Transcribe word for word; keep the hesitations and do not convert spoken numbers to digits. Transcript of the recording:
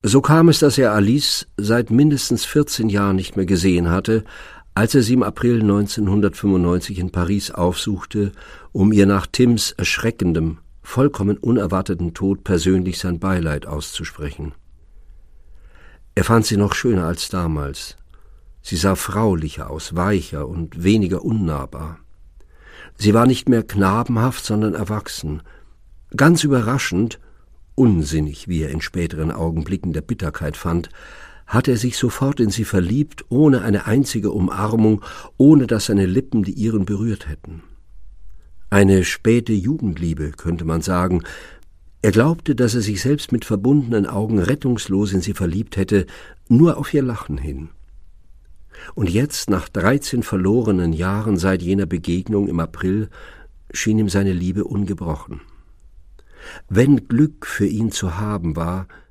So kam es, dass er Alice seit mindestens vierzehn Jahren nicht mehr gesehen hatte, als er sie im April neunzehnhundertfünfundneunzig in Paris aufsuchte, um ihr nach Tims erschreckendem, vollkommen unerwarteten Tod persönlich sein Beileid auszusprechen. Er fand sie noch schöner als damals. Sie sah fraulicher aus, weicher und weniger unnahbar. Sie war nicht mehr knabenhaft, sondern erwachsen. Ganz überraschend, unsinnig, wie er in späteren Augenblicken der Bitterkeit fand, hatte er sich sofort in sie verliebt, ohne eine einzige Umarmung, ohne dass seine Lippen die ihren berührt hätten. Eine späte Jugendliebe, könnte man sagen. Er glaubte, dass er sich selbst mit verbundenen Augen rettungslos in sie verliebt hätte, nur auf ihr Lachen hin. Und jetzt, nach dreizehn verlorenen Jahren seit jener Begegnung im April, schien ihm seine Liebe ungebrochen. Wenn Glück für ihn zu haben war,